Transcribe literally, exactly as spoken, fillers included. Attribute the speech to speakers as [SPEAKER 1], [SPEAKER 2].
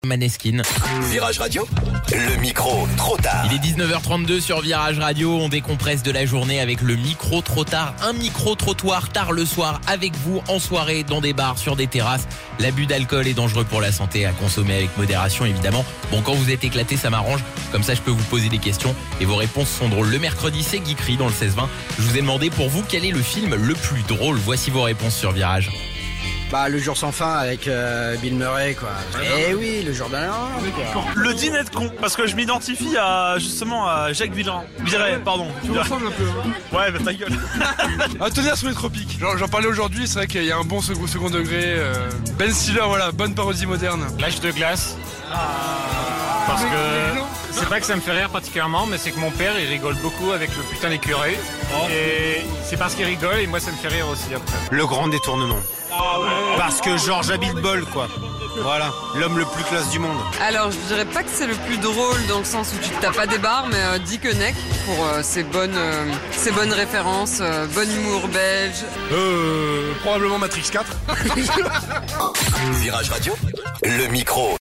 [SPEAKER 1] Maneskin.
[SPEAKER 2] Virage Radio, le micro trop tard.
[SPEAKER 1] Il est dix-neuf heures trente-deux sur Virage Radio. On décompresse de la journée avec le micro trop tard. Un micro trottoir tard le soir avec vous en soirée, dans des bars, sur des terrasses. L'abus d'alcool est dangereux pour la santé, à consommer avec modération évidemment. Bon, quand vous êtes éclaté, ça m'arrange. Comme ça, je peux vous poser des questions et vos réponses sont drôles. Le mercredi, c'est Geekery dans le seize vingt. Je vous ai demandé pour vous quel est le film le plus drôle. Voici vos réponses sur Virage.
[SPEAKER 3] Bah, Le Jour sans fin avec euh, Bill Murray, quoi. Eh oui, le jour d'un an, quoi.
[SPEAKER 4] Le dîner de con, parce que je m'identifie à, justement, à Jacques Villeray. Viray, pardon.
[SPEAKER 5] Tu me ressembles un peu. Hein.
[SPEAKER 4] Ouais, bah ta gueule.
[SPEAKER 5] À tenir sur les tropiques. Genre, j'en parlais aujourd'hui, c'est vrai qu'il y a un bon second, second degré. Euh... Ben Stiller, voilà, bonne parodie moderne.
[SPEAKER 6] L'âge de glace. Parce que c'est pas que ça me fait rire particulièrement, mais c'est que mon père il rigole beaucoup avec le putain d'écureuil. Et c'est parce qu'il rigole et moi ça me fait rire aussi après.
[SPEAKER 7] Le grand détournement. Parce que Georges Abitbol, quoi. Voilà, l'homme le plus classe du monde.
[SPEAKER 8] Alors, je dirais pas que c'est le plus drôle dans le sens où tu te tapes pas des barres, mais euh, Dick Neck pour euh, ses bonnes, euh, ses bonnes références, euh, bon humour belge.
[SPEAKER 5] Euh, probablement Matrix quatre.
[SPEAKER 2] Virage Radio, le micro